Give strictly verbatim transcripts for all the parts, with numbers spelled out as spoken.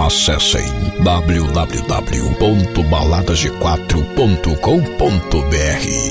Acessem w w w ponto baladas g quatro ponto com ponto b r. This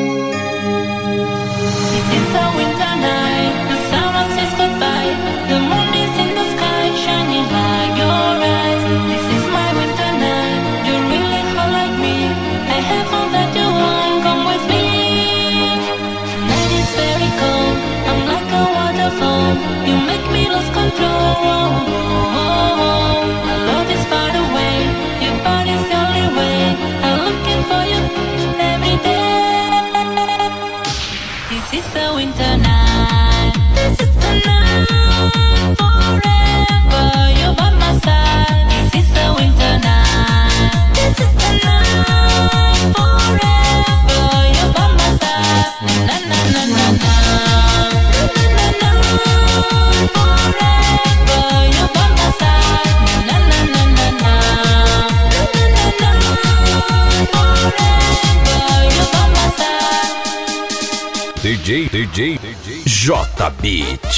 is a winter night, the summer says goodbye. The moon is in the sky, shining like your eyes. This is my winter night, you're really hot like me. I have all that you want, come with me. The night is very cold, I'm like a waterfall. You make me lose control. My love is far away, your body's the only way. I'm looking for you every day. This is the winter night. This is the night forever. You're by my side. This is the winter night. This is the night forever. You're by my side. Na na na na na. Na na na na. Forever. You're by my side. Na na na na na. Na na na na. Forever. You're by my side. D J, D J, D J J-Beat.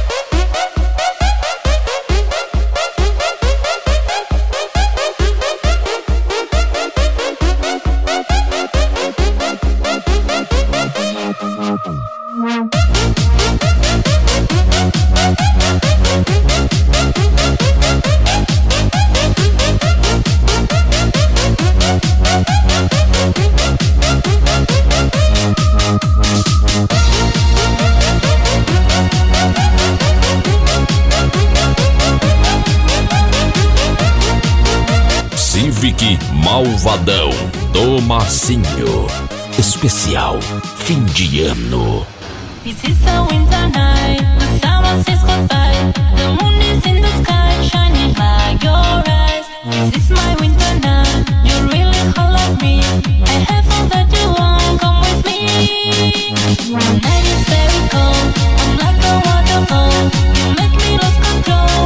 Civic Malvadão do Massinho. Especial fim de ano. This is a winter night, the summer says goodbye. The moon is in the sky, shining like your eyes. This is my winter night, you're really hot like me. I have all that you want, come with me. The night is very cold, I'm like a waterfall. You make me lose control.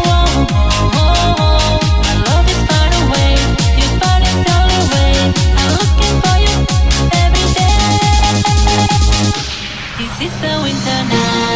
My love is far away, your body's the only way. I'm looking for you every day. This is the winter night.